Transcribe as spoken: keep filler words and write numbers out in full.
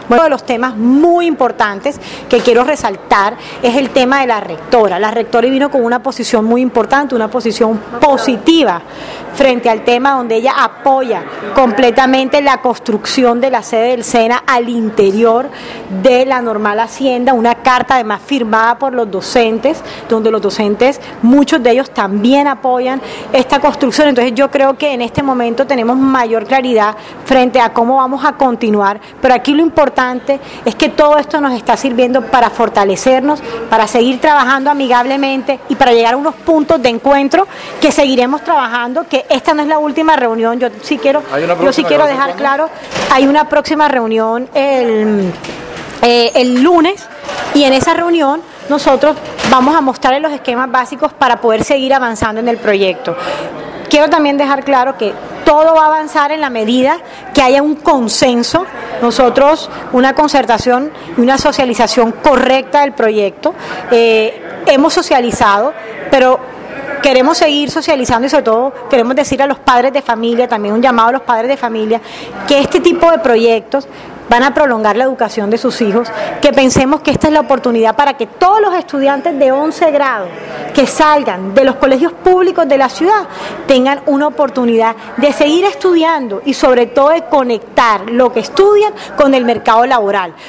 Bueno, uno de los temas muy importantes que quiero resaltar es el tema de la rectora. La rectora vino con una posición muy importante, una posición positiva frente al tema, donde ella apoya completamente la construcción de la sede del SENA al interior de la Normal Hacienda, una carta además firmada por los docentes, donde los docentes, muchos de ellos también apoyan esta construcción. Entonces yo creo que en este momento tenemos mayor claridad frente a cómo vamos a continuar, pero aquí lo importante es que todo esto nos está sirviendo para fortalecernos, para seguir trabajando amigablemente y para llegar a unos puntos de encuentro que seguiremos trabajando, que esta no es la última reunión. Yo sí quiero, yo sí quiero dejar claro, hay una próxima reunión el, eh, el lunes, y en esa reunión nosotros vamos a mostrarles los esquemas básicos para poder seguir avanzando en el proyecto. Quiero también dejar claro que todo va a avanzar en la medida que haya un consenso, nosotros una concertación y una socialización correcta del proyecto. Eh, hemos socializado, pero queremos seguir socializando y sobre todo queremos decir a los padres de familia, también un llamado a los padres de familia, que este tipo de proyectos van a prolongar la educación de sus hijos, que pensemos que esta es la oportunidad para que todos los estudiantes de once grado que salgan de los colegios públicos de la ciudad tengan una oportunidad de seguir estudiando y sobre todo de conectar lo que estudian con el mercado laboral.